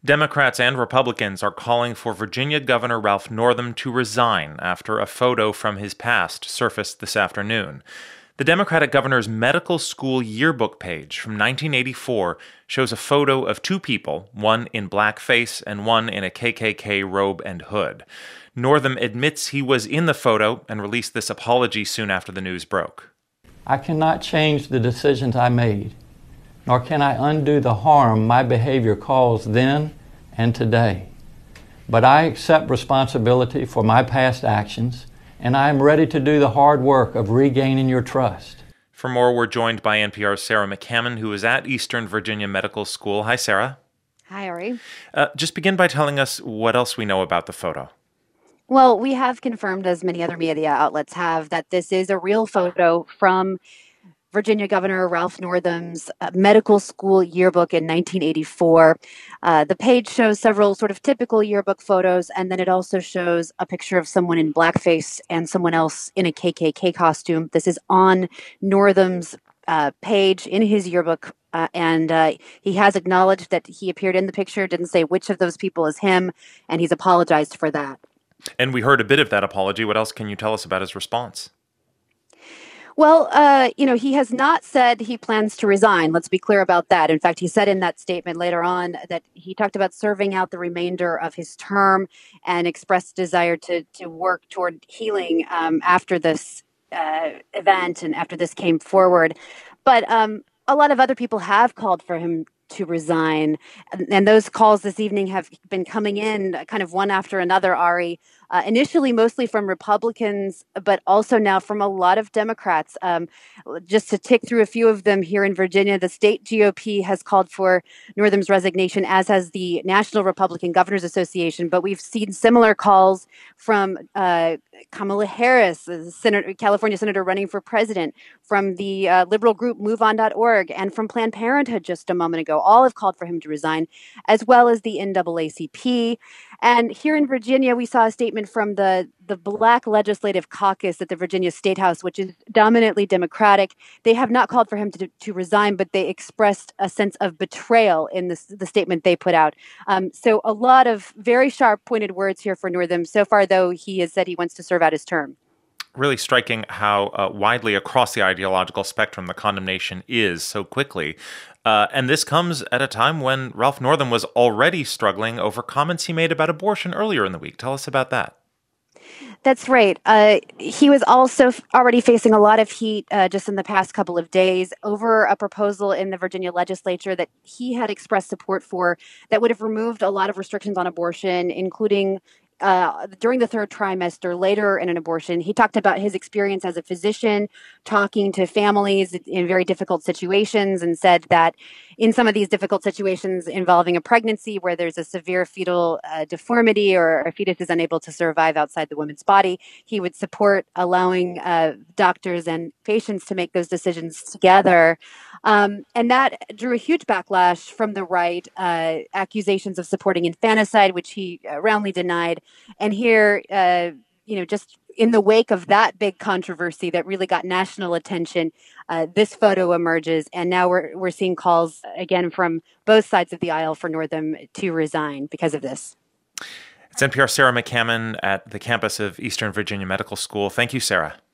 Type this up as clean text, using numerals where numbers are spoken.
Democrats and Republicans are calling for Virginia Governor Ralph Northam to resign after a photo from his past surfaced this afternoon. The Democratic governor's medical school yearbook page from 1984 shows a photo of two people, one in blackface and one in a KKK robe and hood. Northam admits he was in the photo and released this apology soon after the news broke. I cannot change the decisions I made, nor can I undo the harm my behavior caused then and today. But I accept responsibility for my past actions, and I am ready to do the hard work of regaining your trust. For more, we're joined by NPR's Sarah McCammon, who is at Eastern Virginia Medical School. Hi, Sarah. Hi, Ari. Just begin by telling us what else we know about the photo. Well, we have confirmed, as many other media outlets have, that this is a real photo from Virginia Governor Ralph Northam's medical school yearbook in 1984. The page shows several sort of typical yearbook photos, and then it also shows a picture of someone in blackface and someone else in a KKK costume. This is on Northam's page in his yearbook, and he has acknowledged that he appeared in the picture, didn't say which of those people is him, and he's apologized for that. And we heard a bit of that apology. What else can you tell us about his response? Well, he has not said he plans to resign. Let's be clear about that. In fact, he said in that statement later on that he talked about serving out the remainder of his term and expressed desire to work toward healing after this event and after this came forward. But a lot of other people have called for him to resign. And those calls this evening have been coming in kind of one after another, Ari. Initially, mostly from Republicans, but also now from a lot of Democrats. Just to tick through a few of them here in Virginia, the state GOP has called for Northam's resignation, as has the National Republican Governors Association. But we've seen similar calls from Kamala Harris, California senator running for president, from the liberal group MoveOn.org, and from Planned Parenthood just a moment ago. All have called for him to resign, as well as the NAACP. And here in Virginia, we saw a statement from the Black Legislative Caucus at the Virginia State House, which is dominantly Democratic. They have not called for him to resign, but they expressed a sense of betrayal in the statement they put out. So a lot of very sharp, pointed words here for Northam. So far, though, he has said he wants to serve out his term. Really striking how widely across the ideological spectrum the condemnation is so quickly. And this comes at a time when Ralph Northam was already struggling over comments he made about abortion earlier in the week. Tell us about that. That's right. He was also already facing a lot of heat just in the past couple of days over a proposal in the Virginia legislature that he had expressed support for that would have removed a lot of restrictions on abortion, including during the third trimester, later in an abortion. He talked about his experience as a physician, talking to families in very difficult situations, and said that in some of these difficult situations involving a pregnancy where there's a severe fetal deformity or a fetus is unable to survive outside the woman's body, he would support allowing doctors and patients to make those decisions together. And that drew a huge backlash from the right, accusations of supporting infanticide, which he roundly denied. And here, just in the wake of that big controversy that really got national attention, this photo emerges. And now we're seeing calls again from both sides of the aisle for Northam to resign because of this. It's NPR's Sarah McCammon at the campus of Eastern Virginia Medical School. Thank you, Sarah.